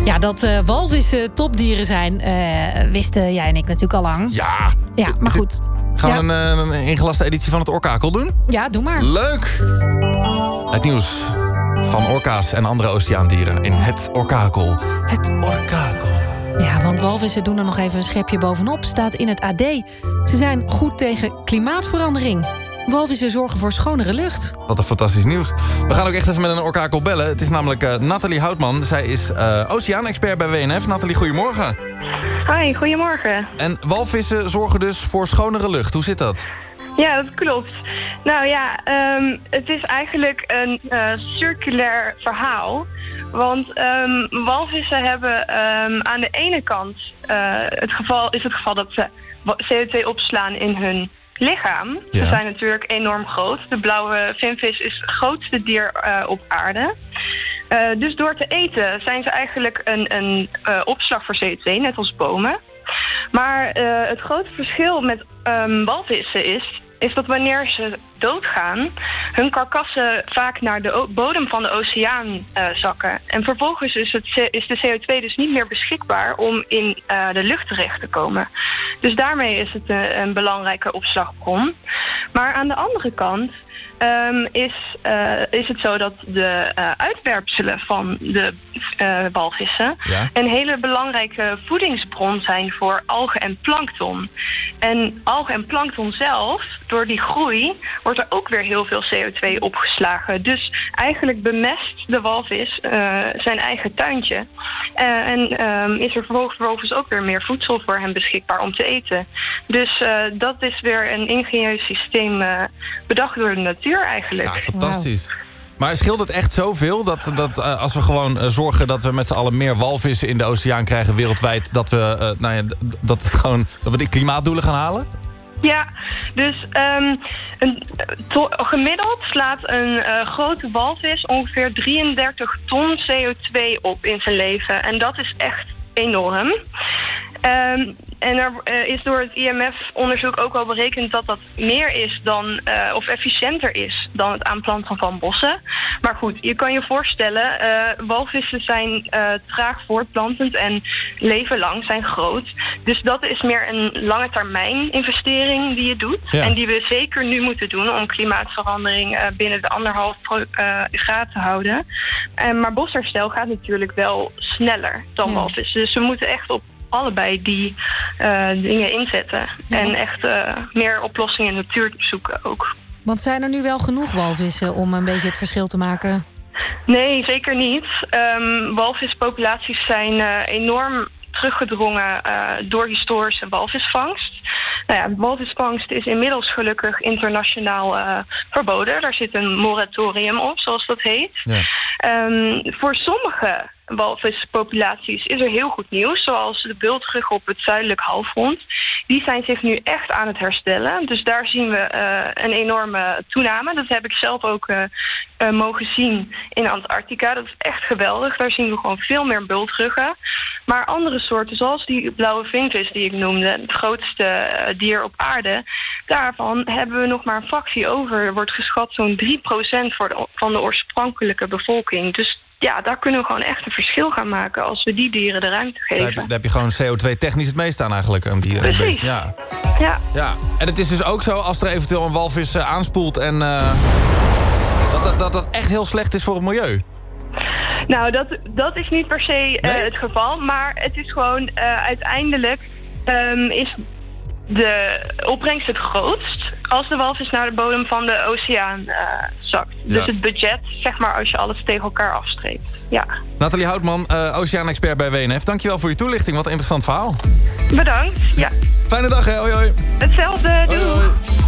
Ja, dat walvissen topdieren zijn, wisten jij en ik natuurlijk al lang. Ja, maar goed. Gaan we een ingelaste editie van het Orkakel doen? Ja, doe maar. Leuk! Het nieuws van orka's en andere oceaandieren in het Orkakel. Het Orkakel. Ja, want walvissen doen er nog even een schepje bovenop, staat in het AD. Ze zijn goed tegen klimaatverandering. Walvissen zorgen voor schonere lucht. Wat een fantastisch nieuws. We gaan ook echt even met een Orkakel bellen. Het is namelijk Nathalie Houtman. Zij is oceaanexpert bij WNF. Nathalie, goedemorgen. Hoi, goedemorgen. En walvissen zorgen dus voor schonere lucht. Hoe zit dat? Ja, dat klopt. Nou ja, het is eigenlijk een circulair verhaal. Want walvissen hebben aan de ene kant het geval dat ze CO2 opslaan in hun lichaam. Ja. Ze zijn natuurlijk enorm groot. De blauwe vinvis is het grootste dier op aarde. Dus door te eten zijn ze eigenlijk een opslag voor CO2, net als bomen. Maar het grote verschil met walvissen is dat wanneer ze doodgaan, hun karkassen vaak naar de bodem van de oceaan zakken. En vervolgens is de CO2 dus niet meer beschikbaar om in de lucht terecht te komen. Dus daarmee is het een belangrijke opslagbron. Maar aan de andere kant is het zo dat de uitwerpselen van de walvissen een hele belangrijke voedingsbron zijn voor algen en plankton. En algen en plankton zelf, door die groei, wordt er ook weer heel veel CO2 opgeslagen. Dus eigenlijk bemest de walvis zijn eigen tuintje. En is er vervolgens ook weer meer voedsel voor hem beschikbaar om te eten. Dus dat is weer een ingenieus systeem bedacht door de natuur eigenlijk. Ja, fantastisch. Wow. Maar scheelt het echt zoveel dat als we gewoon zorgen dat we met z'n allen meer walvissen in de oceaan krijgen wereldwijd, dat we die klimaatdoelen gaan halen? Ja, dus gemiddeld slaat een grote walvis ongeveer 33 ton CO2 op in zijn leven. En dat is echt enorm. En er is door het IMF-onderzoek ook al berekend dat dat meer is dan, of efficiënter is dan het aanplanten van bossen. Maar goed, je kan je voorstellen, walvissen zijn traag voortplantend en leven lang, zijn groot. Dus dat is meer een lange termijn investering die je doet. Ja. En die we zeker nu moeten doen om klimaatverandering binnen de 1,5 graad te houden. Maar bosherstel gaat natuurlijk wel sneller dan walvissen. Dus we moeten echt op allebei die dingen inzetten. Ja. En echt meer oplossingen in de natuur zoeken ook. Want zijn er nu wel genoeg walvissen om een beetje het verschil te maken? Nee, zeker niet. Walvispopulaties zijn enorm teruggedrongen door historische walvisvangst. Nou ja, walvisvangst is inmiddels gelukkig internationaal verboden. Daar zit een moratorium op, zoals dat heet. Ja. Voor sommige walvispopulaties is er heel goed nieuws, zoals de bultrug op het zuidelijk halfrond. Die zijn zich nu echt aan het herstellen. Dus daar zien we een enorme toename. Dat heb ik zelf ook mogen zien in Antarctica. Dat is echt geweldig. Daar zien we gewoon veel meer bultruggen. Maar andere soorten, zoals die blauwe vinvis die ik noemde, het grootste dier op aarde, daarvan hebben we nog maar een fractie over. Er wordt geschat zo'n 3% van de oorspronkelijke bevolking. Dus ja, daar kunnen we gewoon echt een verschil gaan maken als we die dieren de ruimte geven. Daar heb je gewoon CO2-technisch het meest aan eigenlijk. Een dier. Precies. Ja. En het is dus ook zo, als er eventueel een walvis aanspoelt en dat echt heel slecht is voor het milieu. Nou, dat is niet per se het geval. Maar het is gewoon uiteindelijk is de opbrengst het grootst als de walvis naar de bodem van de oceaan zakt. Ja. Dus het budget, zeg maar, als je alles tegen elkaar afstreept. Ja. Nathalie Houtman, oceaanexpert bij WNF. Dankjewel voor je toelichting. Wat een interessant verhaal. Bedankt. Ja. Fijne dag, hè. Hoi, hoi. Hetzelfde. Doei. Hoi, hoi.